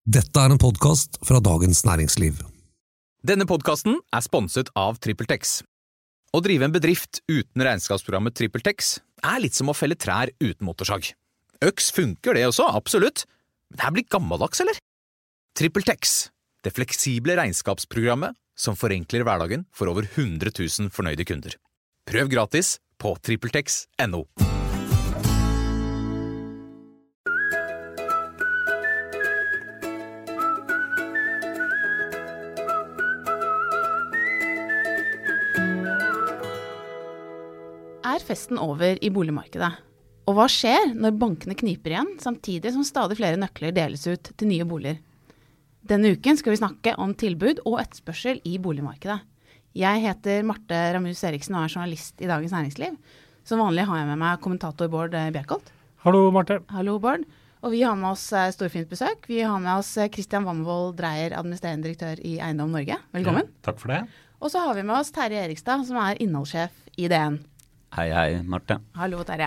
Dette en podcast fra Dagens Næringsliv. Denne podcasten sponset av TrippelTex. Å drive en bedrift uten regnskapsprogrammet TrippelTex litt som å felle trær uten motorsag. Øks funker det også, absolutt. Men det her blir gammeldags, eller? TrippelTex, det fleksible regnskapsprogrammet som forenkler hverdagen for over 100 000 fornøyde kunder. Prøv gratis på TrippelTex.no. Festen over i boligmarkedet? Og hva skjer når bankene kniper igjen, samtidig som stadig flere nøkler deles ut til nye boliger? Denne uken skal vi snakke om tilbud og etterspørsel i boligmarkedet. Jeg heter Marte Ramus Eriksen og journalist i Dagens Næringsliv. Som vanlig har jeg med meg kommentator Bård Bjerkholt. Hallo, Marte. Hallo, Bård. Og vi har med oss storfint besøk. Vi har med oss Christian Vamvold Dreyer, administrerende direktør i Eiendom Norge. Velkommen. Ja, takk for det. Og så har vi med oss Terje Erikstad, som innholdssjef i DN. Hei, Marte. Hallo, Terje.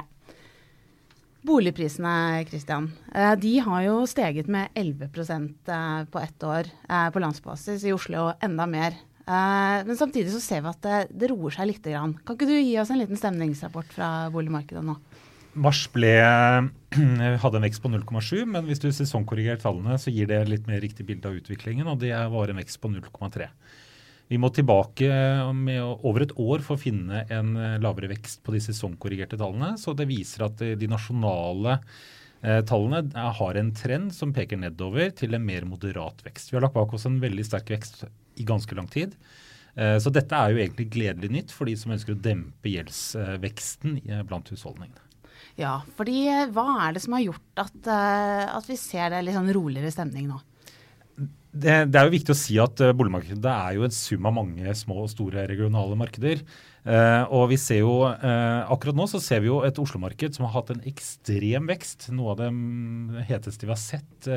Boligprisene, Christian, de har jo steget med 11% på ett år på landsbasis i Oslo, og enda mer. Men samtidig så ser vi at det roer seg litt grann. Kan ikke du gi oss en liten stemningsrapport fra boligmarkedet nå? Mars hadde en vekst på 0,7, men hvis du sesongkorrigerer tallene, så gir det litt mer riktig bilde av utviklingen, og det var en vekst på 0,3. Vi må tilbake med over et år for å finne en lavere vekst på de sesongkorrigerte tallene, så det viser at de nasjonale tallene har en trend som peker nedover til en mer moderat vekst. Vi har lagt bak oss en veldig sterk vekst i ganske lang tid, så dette jo egentlig gledelig nytt for de som ønsker å dempe gjeldsveksten blant husholdningene. Ja, fordi hva det som har gjort at vi ser det litt sånn roligere stemning nå? Det jo viktig å si at boligmarkedet jo en sum av mange små og store regionale markeder. Og vi ser jo, akkurat nå så ser vi jo et Oslo-marked som har hatt en ekstrem vekst. Noe av det heteste vi har sett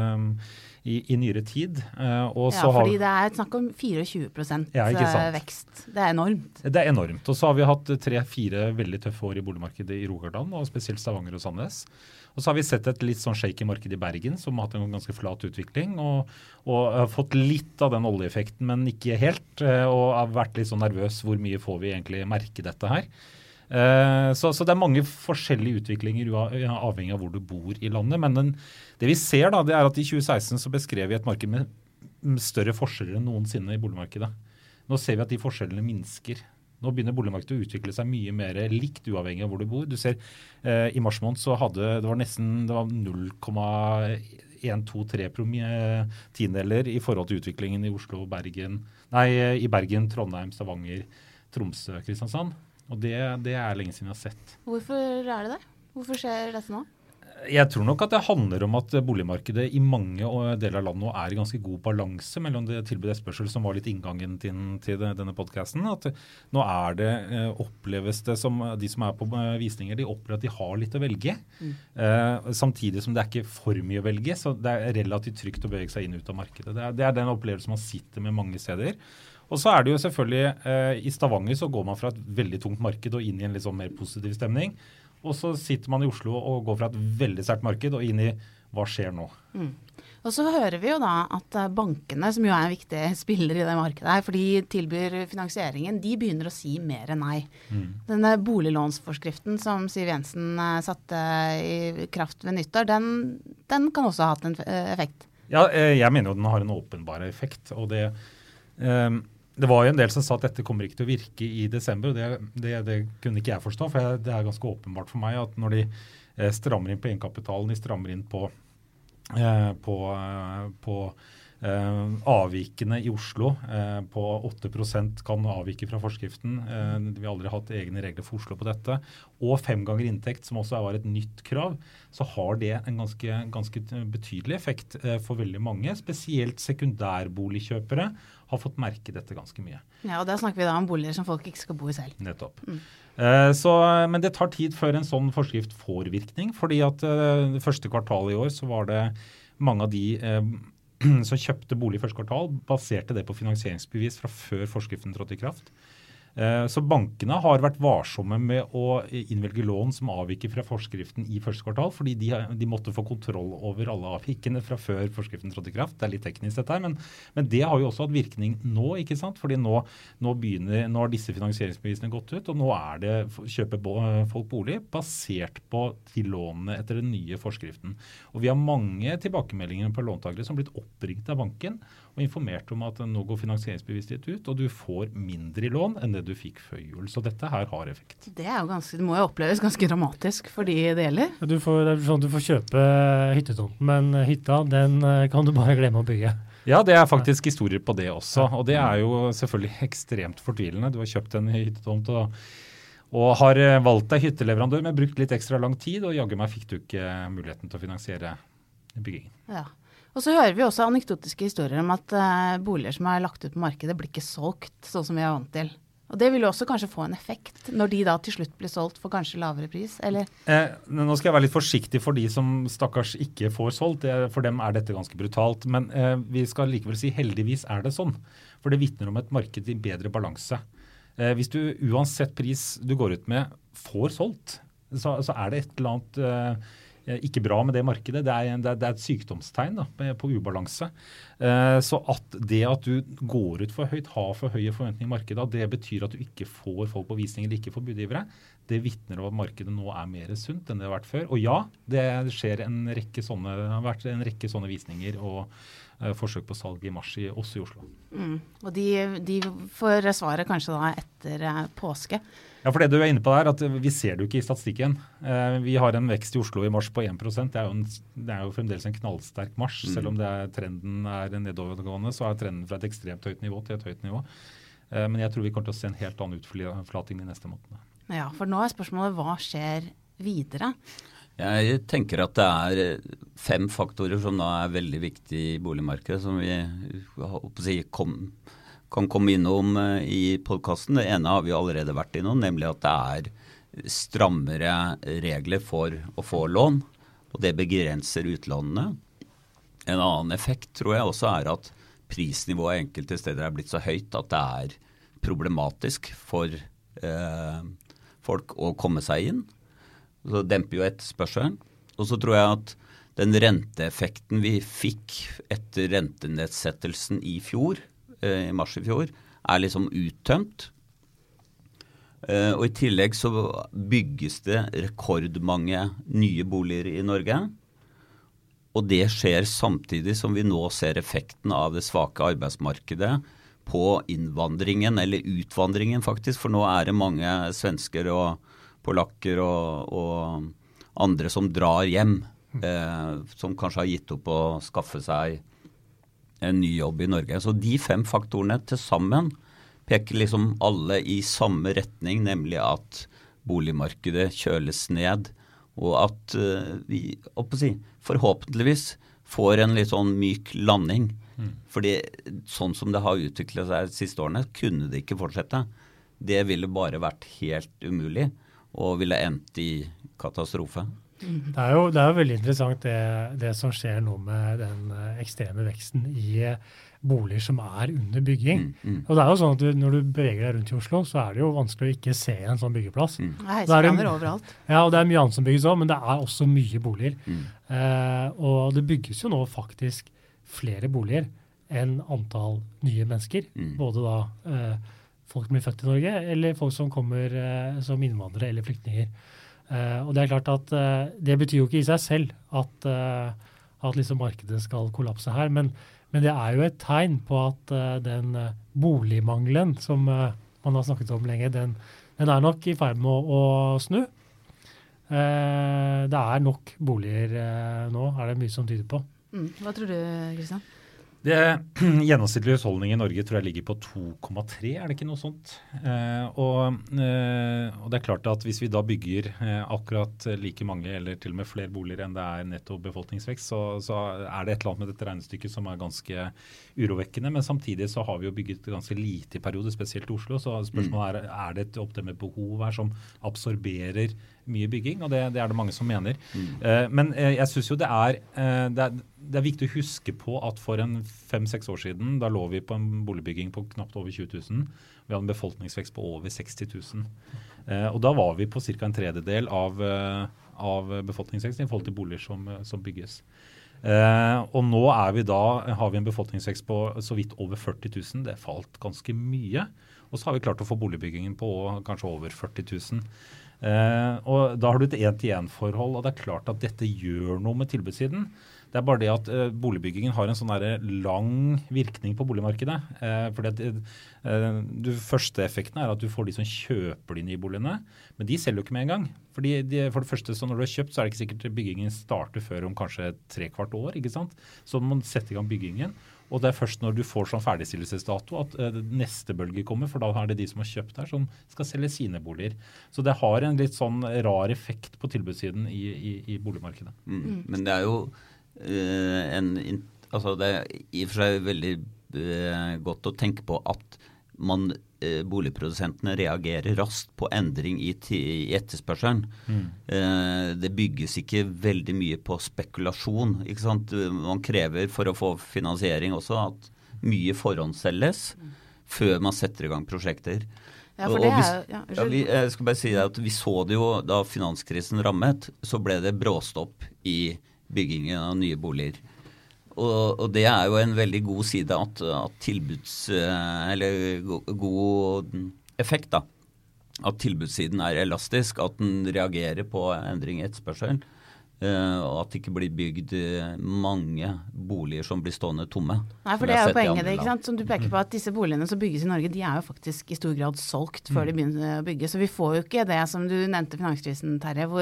i nyere tid. Og så fordi det snakk om 24% vekst. Det enormt. Det enormt. Og så har vi hatt 3-4 veldig tøffe år i boligmarkedet i Rogaland, og spesielt Stavanger og Sandnes. Og så har vi sett et litt sånn shaky marked i Bergen, som har hatt en ganske flat utvikling, og har fått litt av den oljeeffekten, men ikke helt, og har vært litt sånn nervøs hvor mye får vi egentlig merke dette her. Så det mange forskjellige utviklinger avhengig av hvor du bor i landet, men det vi ser da, det at i 2016 så beskrev vi et marked med større forskjeller enn noensinne i boligmarkedet. Nå ser vi at de forskjellene minsker. Nå begynner boligmarkedet å utvikle seg mye mer likt uavhengig av hvor du bor. Du ser i mars måned så det var 0,123 tiendedeler i forhold til utviklingen i Oslo, i Bergen, Trondheim, Stavanger, Tromsø, Kristiansand. Og det lenge siden jeg har sett. Hvorfor det der? Hvorfor skjer dette nå? Jeg tror nok at det handler om at boligmarkedet i mange deler av landet nå i ganske god balanse mellom det tilbud og etterspørsel som var litt inngangen til denne podcasten. At nå det oppleves det som de som på visninger, de opplever at de har litt å velge. Samtidig som det ikke for mye å velge, så det relativt trygt å bevege seg inn ut av markedet. Det den opplevelsen man sitter med mange steder. Og så det jo selvfølgelig, i Stavanger så går man fra et veldig tungt marked og inn i en litt sånn mer positiv stemning. Og så sitter man i Oslo og går fra et veldig sterkt marked og inn i hva skjer nå. Og så hører vi jo da at bankene, som jo en viktig spiller i det markedet her, for de tilbyr finansieringen, de begynner å si mer enn nei. Denne boliglånsforskriften som Siv Jensen satte i kraft ved nyttår, den kan også ha hatt en effekt. Ja, jeg mener jo den har en åpenbar effekt, og det var jo en del som sa at dette kommer ikke til å virke i desember, og det kunne ikke jeg forstå, for det ganske åpenbart for meg at når de strammer inn på egenkapitalen, de strammer inn på avvikene i Oslo på 8% kan avvike fra forskriften. Vi har aldri hatt egne regler for Oslo på dette. Og 5 ganger inntekt, som også var et nytt krav, så har det en ganske betydelig effekt for veldig mange. Spesielt sekundærboligkjøpere har fått merke dette ganske mye. Ja, og der snakker vi da om boliger som folk ikke skal bo i selv. Nettopp. Men det tar tid før en sånn forskrift får virkning, fordi at det første kvartal i år så var det mange av de som kjøpte bolig i første kvartal, baserte det på finansieringsbevis fra før forskriften trådte i kraft. Så bankene har vært varsomme med å innvelge lån som avviker fra forskriften i første kvartal, fordi de måtte få kontroll over alle avvikene fra før forskriften trådte i kraft. Det litt teknisk dette her, men det har jo også hatt virkning nå, ikke sant? Fordi nå har disse finansieringsbevisene gått ut, og nå kjøper folk bolig basert på lånene etter den nye forskriften. Og vi har mange tilbakemeldinger på låntakere som har blitt oppringt av banken og informert om at nå går finansieringsbeviset ditt ut, og du får mindre i lån enn det du fikk før jul. Så dette her har effekt. Det må jo oppleves ganske dramatisk for de det gjelder. Det er sånn at du får kjøpe hyttetomten, men hytta, den kan du bare glemme å bygge. Ja, det faktisk historier på det også, og det jo selvfølgelig ekstremt fortvilende. Du har kjøpt en hyttetomt og har valgt deg hytteleverandør, men brukt litt ekstra lang tid, og jaggu meg fikk du ikke muligheten til å finansiere byggingen. Ja. Og så hører vi også anekdotiske historier om at boliger som lagt ut på markedet blir ikke solgt sånn som vi vant til. Og det vil jo også kanskje få en effekt når de da til slutt blir solgt for kanskje lavere pris, eller? Nå skal jeg være litt forsiktig for de som stakkars ikke får solgt. For dem dette ganske brutalt, men vi skal likevel si heldigvis det sånn. For det vitner om et marked i bedre balanse. Hvis du uansett pris du går ut med får solgt, så det et eller annet ikke bra med det markedet. Det et sykdomstegn på ubalanse. Så at du går ut for høyt, har for høye forventninger i markedet, det betyr at du ikke får folk på visning eller ikke får budgivere. Det vitner om at markedet nå mer sunt enn det har vært før. Og ja, det har vært en rekke sånne visninger og forsøk på salg i mars også i Oslo. Og de får svaret kanskje da etter påske. Ja, for det du inne på at vi ser det jo ikke i statistikken. Vi har en vekst i Oslo i mars på 1%. Det jo fremdeles en knallsterk mars. Selv om trenden nedovergående, så trenden fra et ekstremt høyt nivå til et høyt nivå. Men jeg tror vi kommer til å se en helt annen utflating de neste månedene. Ja, for nå spørsmålet hva skjer videre? Jeg tenker at det 5 faktorer som nå veldig viktige i boligmarkedet, som vi kan komme innom i podcasten. Det ene har vi allerede vært innom, nemlig at det strammere regler for å få lån, og det begrenser utlånene. En annen effekt tror jeg også at prisnivået enkelte steder blitt så høyt at det problematisk for folk å komme seg inn. Så demper jo etterspørselen. Og så tror jeg at den renteeffekten vi fikk etter rentenedsettelsen i fjor, i mars i fjor, liksom uttømt. Og i tillegg så bygges det rekordmange nye boliger i Norge. Og det skjer samtidig som vi nå ser effekten av det svake arbeidsmarkedet på innvandringen, eller utvandringen faktisk, for nå det mange svensker og polakker og andre som drar hjem, som kanskje har gitt opp å skaffe seg en ny jobb i Norge. Så de 5 faktorene til sammen peker liksom alle i samme retning, nemlig at boligmarkedet kjøles ned, og at vi forhåpentligvis får en litt sånn myk landing. Fordi sånn som det har utviklet seg de siste årene, kunne det ikke fortsette. Det ville bare vært helt umulig, og ville endt i katastrofe. Det jo veldig interessant det som skjer nå med den ekstreme veksten i boliger som under bygging. Og det jo sånn at når du beveger deg rundt i Oslo, så det jo vanskelig å ikke se en sånn byggeplass. Heiseplaner overalt. Ja, og det mye annet som bygges også, men det også mye boliger. Og det bygges jo nå faktisk flere boliger enn antall nye mennesker. Både da folk som blir født i Norge, eller folk som kommer som innvandrere eller flyktninger. Og det klart at det betyr jo ikke i seg selv at liksom markedet skal kollapse her, men det jo et tegn på at den boligmangelen som man har snakket om lenge, den nok i ferd med å snu. Det nok boliger nå, det mye som tyder på. Hva tror du, Kristian? Det gjennomsnittlige husholdning i Norge tror jeg ligger på 2,3, det ikke noe sånt? Og det klart at hvis vi da bygger akkurat like mange eller til og med flere boliger enn det netto befolkningsvekst, så det et eller annet med dette regnestykket som ganske urovekkende, men samtidig så har vi jo bygget ganske lite i periode, spesielt i Oslo, så spørsmålet det et oppdemmet behov her som absorberer mye bygging, og det det mange som mener. Men jeg synes jo det er viktig å huske på at for 5-6 år siden, da lå vi på en boligbygging på knapt over 20 000. Vi hadde en befolkningsvekst på over 60 000. Og da var vi på cirka en tredjedel av befolkningsveksten i forhold til boliger som bygges. Og nå har vi en befolkningsvekst på så vidt over 40 000. Det falt ganske mye. Og så har vi klart å få boligbyggingen på kanskje over 40 000. Og da har du et 1-til-1-forhold, og det klart at dette gjør noe med tilbudssiden. Det bare det at boligbyggingen har en sånn lang virkning på boligmarkedet. Fordi at første effekten at du får de som kjøper de nye boligene, men de selger jo ikke med en gang. Fordi for det første, så når du har kjøpt, så det ikke sikkert byggingen starter før om kanskje 3/4 år, ikke sant? Så man setter i gang byggingen. Og det først når du får sånn ferdigstillelsesdato at neste bølge kommer, for da det de som har kjøpt her som skal selge sine boliger. Så det har en litt sånn rar effekt på tilbudssiden i boligmarkedet. Men det jo altså det i og for seg veldig godt å tenke på at boligprodusentene reagerer raskt på endring i etterspørselen. Det bygges ikke veldig mye på spekulasjon, ikke sant? Man krever for å få finansiering også at mye forhåndsselges før man setter i gang prosjekter. Ja, for det jeg skal bare si at vi så det jo da finanskrisen rammet, så ble det bråstopp i byggingen av nye boliger. Og det jo en veldig god side at eller god effekt da, at tilbudssiden elastisk, at den reagerer på endring i etterspørselen, og at det ikke blir bygd mange boliger som blir stående tomme. Nei, for det jo poenget, ikke sant? Som du peker på at disse boligene som bygges i Norge, de jo faktisk i stor grad solgt før de begynner å bygge, så vi får jo ikke det som du nevnte finanskrisen, Terje, hvor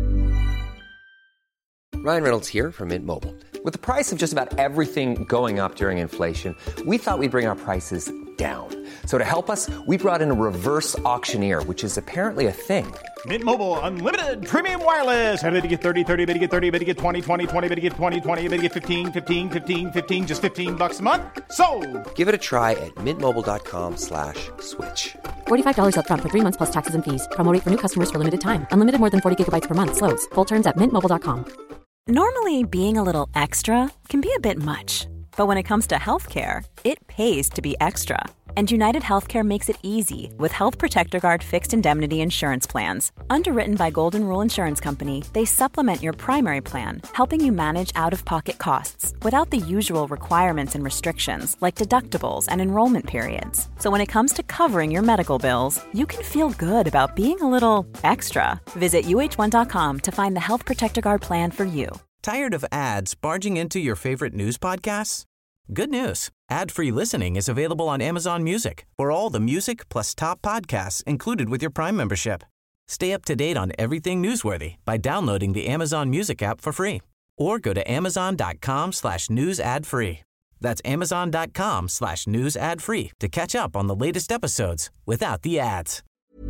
Ryan Reynolds here from Mint Mobile. With the price of just about everything going up during inflation, we thought we'd bring our prices down. So to help us, we brought in a reverse auctioneer, which is apparently a thing. Mint Mobile Unlimited Premium Wireless. How to get 30, 30, bit to get 30, bit to get 20, 20, 20, bit to get 20, 20, bit to get 15, 15, 15, 15, just $15 a month? Sold! Give it a try at mintmobile.com/switch. $45 up front for 3 months plus taxes and fees. Promo rate for new customers for limited time. Unlimited more than 40 gigabytes per month. Slows full terms at mintmobile.com. Normally, being a little extra can be a bit much. But when it comes to healthcare, it pays to be extra. And United Healthcare makes it easy with Health Protector Guard fixed indemnity insurance plans. Underwritten by Golden Rule Insurance Company, they supplement your primary plan, helping you manage out-of-pocket costs without the usual requirements and restrictions like deductibles and enrollment periods. So when it comes to covering your medical bills, you can feel good about being a little extra. Visit uh1.com to find the Health Protector Guard plan for you. Tired of ads barging into your favorite news podcasts? Good news. Ad-free listening is available on Amazon Music for all the music plus top podcasts included with your Prime membership. Stay up to date on everything newsworthy by downloading the Amazon Music app for free or go to amazon.com/news ad free. That's amazon.com/news ad free to catch up on the latest episodes without the ads.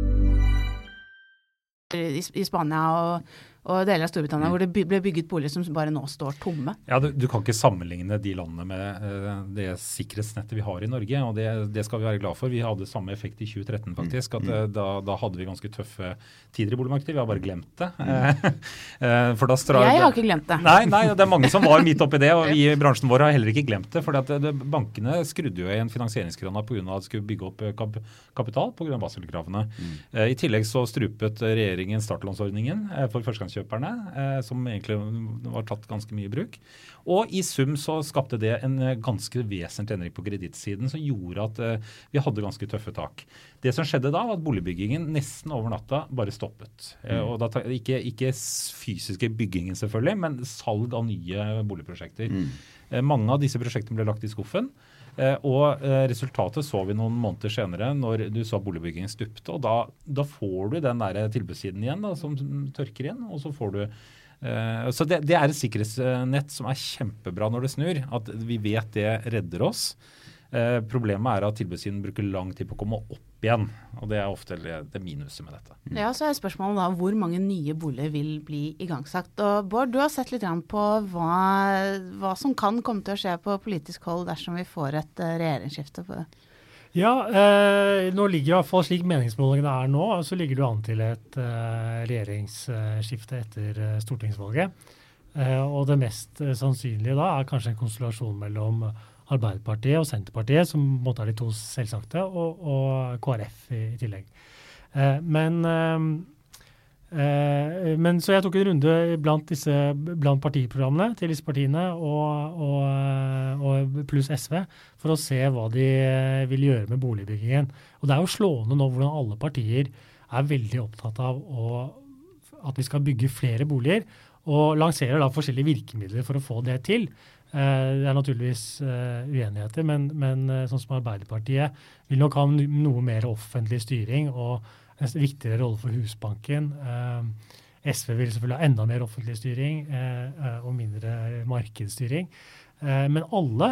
I Spania og deler av Storbritannia, hvor det ble bygget boliger som bare nå står tomme. Ja, du kan ikke sammenligne de landene med det sikkerhetsnettet vi har i Norge, og det skal vi være glad for. Vi hadde samme effekt i 2013 faktisk, at da hadde vi ganske tøffe tider i boligmarkedet. Vi har bare glemt det. For da jeg har ikke glemt det. Nei, det mange som var midt oppi det, og vi i bransjen vår har heller ikke glemt det, for bankene skrudde jo i en finansieringskrona på grunn av at de skulle bygge opp kapital på grunn av Basel-kravene. I tillegg så strupet regjeringen startlånsordningen for førstegangskjøperne, som egentlig var tatt ganske mye i bruk. Og i sum så skapte det en ganske vesentlig endring på kredittsiden som gjorde at vi hadde ganske tøffe tak. Det som skjedde da var at boligbyggingen nesten over natta bare stoppet. Og da ikke fysiske byggingen selvfølgelig, men salg av nye boligprosjekter. Mange av disse prosjektene ble lagt i skuffen. Og resultatet så vi noen måneder senere når du så boligbyggingen stupte, og da får du den der tilbudssiden igjen da, som tørker igjen, og så får du så det et sikkerhetsnett som kjempebra når det snur, at vi vet det redder oss. Problemet at tilbudssiden bruker lang tid på å komme opp igjen, og det ofte det minuset med dette. Ja, så spørsmålet da, hvor mange nye boliger vil bli igangsatt? Og Bård, du har sett litt på hva som kan komme til å skje på politisk hold dersom vi får et regjeringsskifte på det. Ja, nå ligger i hvert fall slik meningsmålingene nå, så ligger det an til et regjeringsskifte etter stortingsvalget. Og det mest sannsynlige da kanskje en konstellasjon mellom Arbeiderpartiet og Senterpartiet, som på en måte de to selvsagte, og KrF i tillegg. Men så jeg tok en runde blant partiprogrammene til disse partiene og pluss SV for å se hva de vil gjøre med boligbyggingen. Og det jo slående nå hvordan alle partier veldig opptatt av at vi skal bygge flere boliger, og lanserer da forskjellige virkemidler for å få det til. Det naturligvis uenigheter, men sånn som Arbeiderpartiet vil nok ha noe mer offentlig styring og en viktigere rolle for Husbanken. SV vil selvfølgelig ha enda mer offentlig styring og mindre markedsstyring. Men alle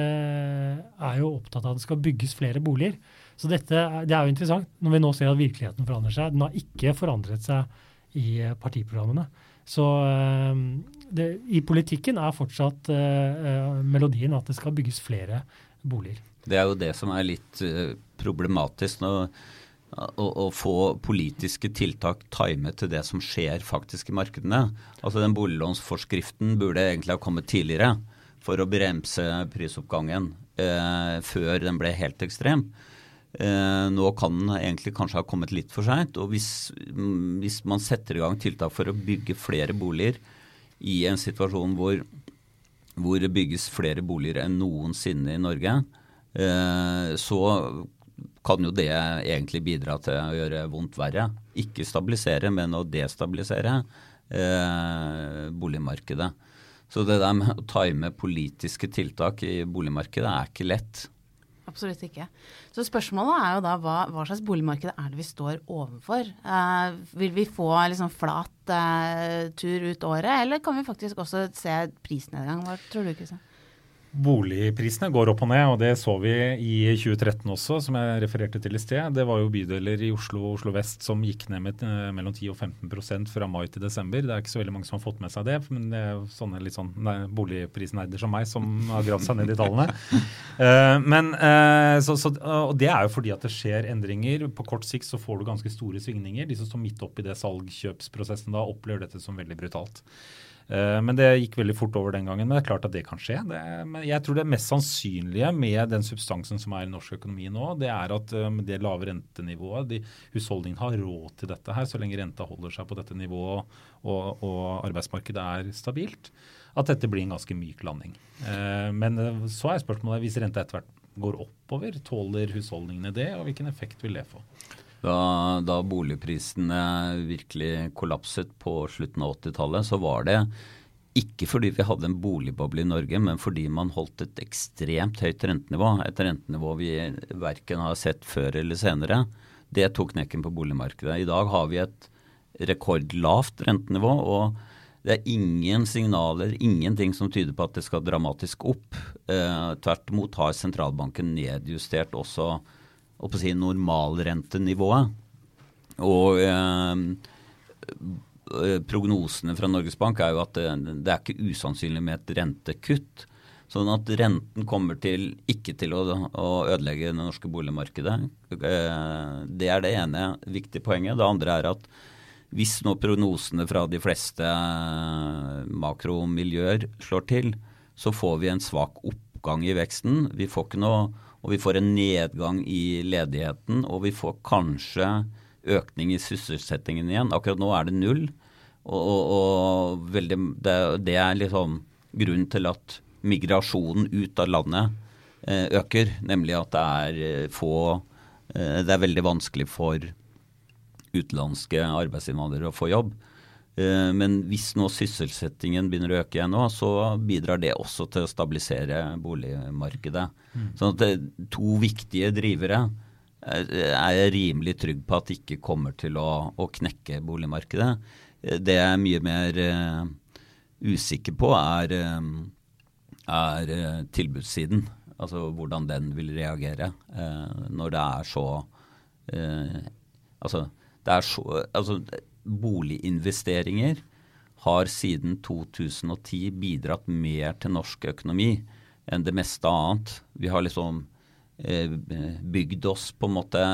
jo opptatt av at det skal bygges flere boliger. Så det jo interessant når vi nå ser at virkeligheten forandrer seg. Den har ikke forandret seg i partiprogrammene. Så i politikken fortsatt melodien at det skal bygges flere boliger. Det jo det som litt problematisk nå, å få politiske tiltak timet til det som skjer faktisk i markedene. Altså den boliglånsforskriften burde egentlig ha kommet tidligere for å bremse prisoppgangen før den ble helt ekstrem. Nå kan den egentlig kanskje ha kommet litt for sent, og hvis man setter i gang tiltak for å bygge flere boliger i en situasjon hvor det bygges flere boliger enn noensinne i Norge, så kan jo det egentlig bidra til å gjøre vondt verre. Ikke stabilisere, men å destabilisere boligmarkedet. Så det der med å time politiske tiltak i boligmarkedet ikke lett. Absolutt ikke. Så spørsmålet jo da, hva slags boligmarked det vi står overfor? Vil vi få liksom flat tur ut året, eller kan vi faktisk også se prisnedgang? Hva tror du, Kristian? Boligprisene går opp og ned, og det så vi i 2013 også, som jeg refererte til i sted. Det var jo bydeler i Oslo og Oslo Vest som gikk ned med mellom 10 og 15% fra mai til desember. Det ikke så veldig mange som har fått med seg det, men det jo sånne litt sånn boligprisnerder som meg som har gravd seg ned i tallene. Og det jo fordi at det skjer endringer. På kort sikt så får du ganske store svingninger. De som står midt opp i det salgkjøpsprosessen da opplever dette som veldig brutalt. Men det gikk veldig fort over den gangen, men det klart at det kan skje. Men jeg tror det mest sannsynlige med den substansen som i norsk økonomi nå, det at med det lave rentenivået, husholdningen har råd til dette her, så lenge renta holder seg på dette nivået og arbeidsmarkedet stabilt, at dette blir en ganske myk landing. Men så spørsmålet, hvis renta etter hvert går oppover, tåler husholdningene det, og hvilken effekt vil det få? Da boligprisene virkelig kollapset på slutten av 80-tallet, så var det ikke fordi vi hadde en boligboble i Norge, men fordi man holdt et ekstremt høyt rentenivå. Et rentenivå vi hverken har sett før eller senere. Det tok knekken på boligmarkedet. I dag har vi et rekordlavt rentenivå, og det ingen signaler, ingenting som tyder på at det skal dramatisk opp. Tvert imot har sentralbanken nedjustert også normalrentenivået, og prognosene fra Norges Bank jo at det ikke usannsynlig med et rentekutt, sånn at renten kommer ikke til å ødelegge det norske boligmarkedet. Det det ene viktige poenget. Det andre at hvis nå prognosene fra de fleste makromiljøer slår til, så får vi en svak oppgang i veksten. Vi får ikke noe, og vi får en nedgang i ledigheten, og vi får kanskje økning i sysselsettingen igjen. Akkurat nå det null, og det liksom grunnen til at migrasjonen ut av landet øker, nemlig at det veldig vanskelig for utenlandske arbeidsinnvandrere å få jobb. Men hvis nå sysselsettingen begynner å øke igjen nå, så bidrar det også til å stabilisere boligmarkedet. Sånn at to viktige drivere rimelig trygg på at de ikke kommer til å knekke boligmarkedet. Det mye mer usikker på tilbudssiden, altså hvordan den vil reagere når det så boliginvesteringer har siden 2010 bidratt mer til norsk økonomi enn det meste annet. Vi har liksom bygd oss på en måte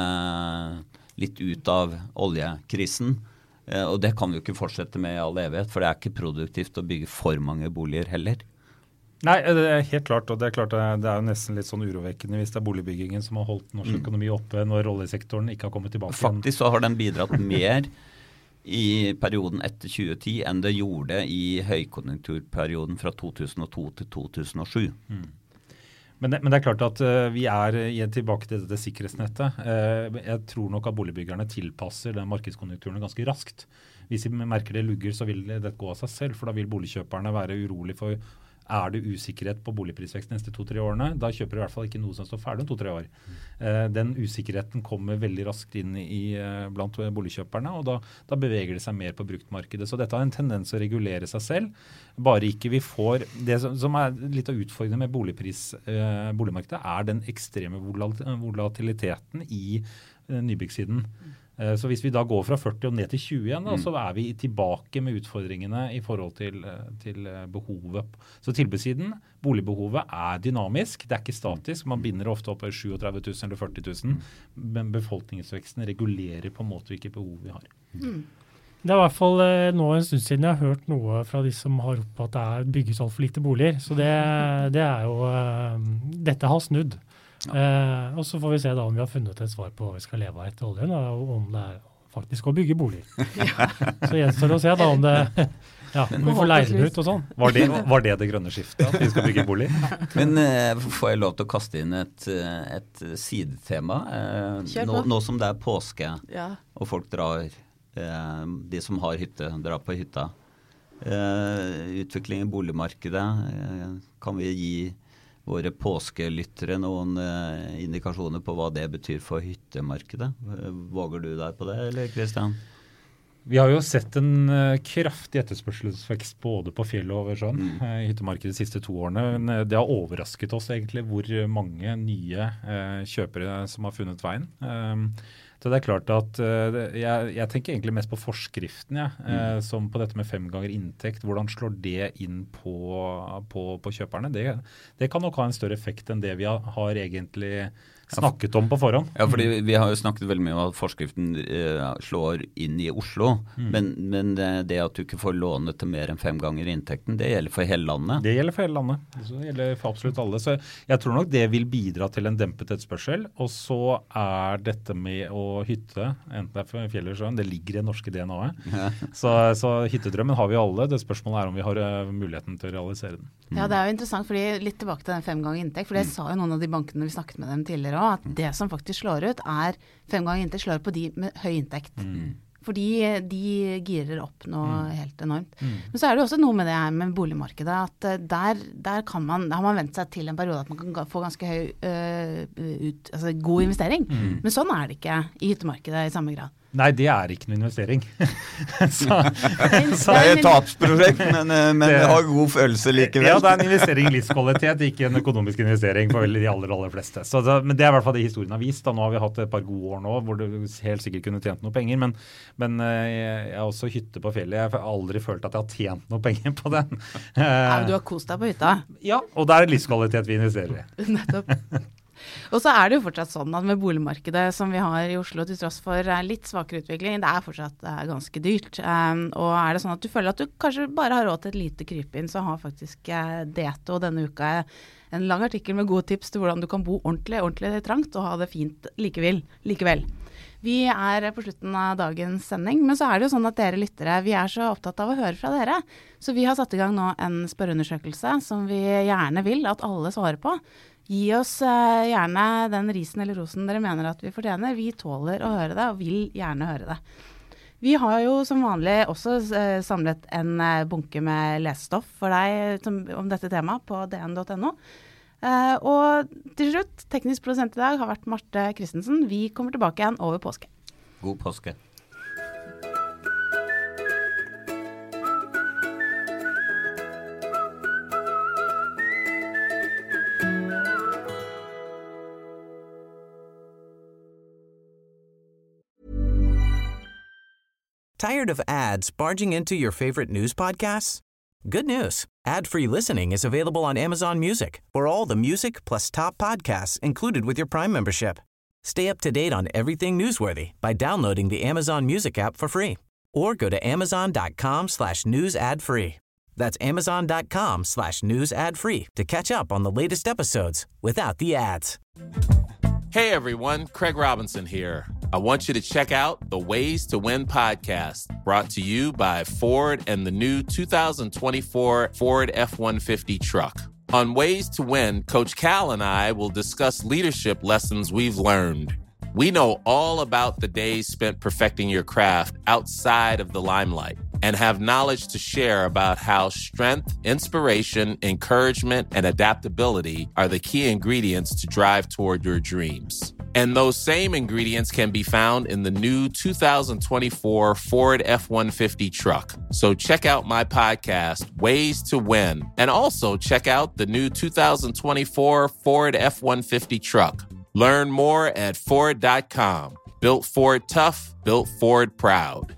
litt ut av oljekrisen. Og det kan vi jo ikke fortsette med i all evighet, for det ikke produktivt å bygge for mange boliger heller. Nei, det helt klart, og det klart det jo nesten litt sånn urovekkende hvis det boligbyggingen som har holdt norsk økonomi oppe når oljesektoren ikke har kommet tilbake. Faktisk så har den bidratt mer i perioden etter 2010 enn det gjorde i høykonjunkturperioden fra 2002 til 2007. Men det klart at vi tilbake til dette sikkerhetsnettet. Jeg tror nok at boligbyggerne tilpasser den markedskonjunkturen ganske raskt. Hvis vi merker det lugger, så vil det gå av seg selv, for da vil boligkjøperne være urolig for det usikkerhet på boligprisvekst de neste 2-3 årene, da kjøper du i hvert fall ikke noe som står ferdig om 2-3 år. Den usikkerheten kommer veldig raskt inn blant boligkjøperne, og da beveger det seg mer på bruktmarkedet. Så dette har en tendens å regulere seg selv, bare ikke vi får det som litt av utfordringen med boligmarkedet, den ekstreme volatiliteten i nybyggssiden. Så hvis vi da går fra 40 og ned til 20 igjen, så vi tilbake med utfordringene i forhold til behovet. Så tilbudssiden, boligbehovet dynamisk, det ikke statisk. Man binder ofte opp 37 000 eller 40 000, men befolkningsveksten regulerer på en måte hvilke behov vi har. Det i hvert fall nå en stund siden jeg har hørt noe fra de som har ropt på at det bygges alt for lite boliger. Så det jo dette har snudd. Og så får vi se da om vi har funnet et svar på hva vi skal leve av etter oljen, og om det faktisk å bygge boliger. Så gjenstår det å se da om om vi får leie den ut og sånn. Var det grønne skiftet, at vi skal bygge bolig? Men får jeg lov til å kaste inn et sidetema? Nå som det påske, og folk drar, de som har hytte, drar på hytta. Utvikling i boligmarkedet, kan vi gi våre påskelyttere noen indikasjoner på hva det betyr for hyttemarkedet? Våger du deg på det, eller Kristian? Vi har jo sett en kraftig etterspørselsvekst både på fjell og over sjøen i hyttemarkedet de siste 2 årene. Men det har overrasket oss egentlig hvor mange nye kjøpere som har funnet veien. Så det klart at jeg tenker egentlig mest på forskriften, som på dette med 5 ganger inntekt. Hvordan slår det inn på kjøperne? Det kan nok ha en større effekt enn det vi har egentlig snakket om på forhånd. Ja, fordi vi har jo snakket veldig mye om at forskriften slår inn i Oslo, men det at du ikke får låne til mer enn 5 ganger inntekten, det gjelder for hele landet? Det gjelder for hele landet. Det gjelder for absolutt alle. Så jeg tror nok det vil bidra til en dempet etterspørsel, og så dette med å hytte, enten det for fjell eller sjøen, det ligger i det norske DNA-et. Så hyttedrømmen har vi alle. Det spørsmålet om vi har muligheten til å realisere den. Ja, det jo interessant, fordi litt tilbake til den 5 ganger inntekt, for det sa jo noen av de bankene vi snakket med dem tidligere også, at det som faktisk slår ut 5 ganger inntekt slår på de med høy inntekt. Fordi de girer opp noe helt enormt. Men så det jo også noe med det her med boligmarkedet, at der har man vent seg til en periode at man kan få ganske høy, god investering. Men sånn det ikke i hyttemarkedet i samme grad. Nei, det ikke noen investering. Det et tapsprosjekt, men det har god følelse likevel. Ja, det en investering i livskvalitet, ikke en økonomisk investering for de aller fleste. Men det i hvert fall det historien har vist. Nå har vi hatt et par gode år nå, hvor du helt sikkert kunne tjent noe penger, men jeg har også hytte på fjellet. Jeg har aldri følt at jeg har tjent noe penger på den. Du har kost deg på hytta. Ja, og det livskvalitet vi investerer i. Nettopp. Og så det jo fortsatt sånn at med boligmarkedet som vi har i Oslo, til tross for litt svakere utvikling, det fortsatt ganske dyrt. Og det sånn at du føler at du kanskje bare har råd til et lite krypinn, så har faktisk Deto denne uka en lang artikkel med gode tips til hvordan du kan bo ordentlig trangt og ha det fint likevel. Vi på slutten av dagens sending, men så det jo sånn at dere lyttere, vi så opptatt av å høre fra dere. Så vi har satt i gang nå en spørreundersøkelse som vi gjerne vil at alle svarer på. Gi oss gjerne den risen eller rosen dere mener at vi fortjener. Vi tåler å høre det, og vil gjerne høre det. Vi har jo som vanlig også samlet en bunke med lesestoff for deg om dette temaet på dn.no. Og til slutt, teknisk produsent i dag har vært Marte Christensen. Vi kommer tilbake igjen over påske. God påske. Tired of ads barging into your favorite news podcasts? Good news. Ad-free listening is available on Amazon Music for all the music plus top podcasts included with your Prime membership. Stay up to date on everything newsworthy by downloading the Amazon Music app for free or go to amazon.com/news ad free. That's amazon.com/news ad free to catch up on the latest episodes without the ads. Hey everyone, Craig Robinson here. I want you to check out the Ways to Win podcast, brought to you by Ford and the new 2024 Ford F-150 truck. On Ways to Win, Coach Cal and I will discuss leadership lessons we've learned. We know all about the days spent perfecting your craft outside of the limelight and have knowledge to share about how strength, inspiration, encouragement, and adaptability are the key ingredients to drive toward your dreams. And those same ingredients can be found in the new 2024 Ford F-150 truck. So check out my podcast, Ways to Win, and also check out the new 2024 Ford F-150 truck. Learn more at Ford.com. Built Ford tough, built Ford proud.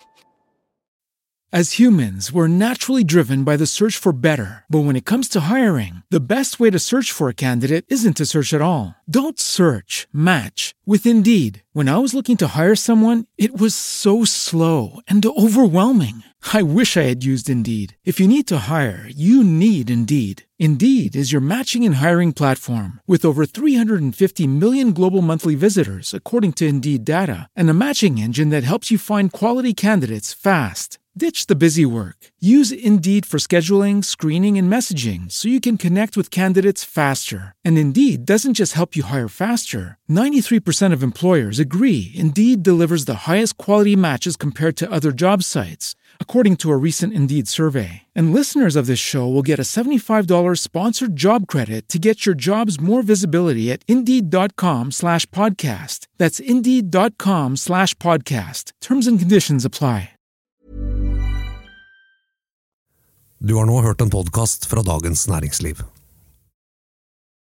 As humans, we're naturally driven by the search for better. But when it comes to hiring, the best way to search for a candidate isn't to search at all. Don't search, match with Indeed. When I was looking to hire someone, it was so slow and overwhelming. I wish I had used Indeed. If you need to hire, you need Indeed. Indeed is your matching and hiring platform with over 350 million global monthly visitors, according to Indeed data, and a matching engine that helps you find quality candidates fast. Ditch the busy work. Use Indeed for scheduling, screening, and messaging so you can connect with candidates faster. And Indeed doesn't just help you hire faster. 93% of employers agree Indeed delivers the highest quality matches compared to other job sites, according to a recent Indeed survey. And listeners of this show will get a $75 sponsored job credit to get your jobs more visibility at Indeed.com/podcast. That's Indeed.com/podcast. Terms and conditions apply. Du har nå hørt en podcast fra Dagens Næringsliv.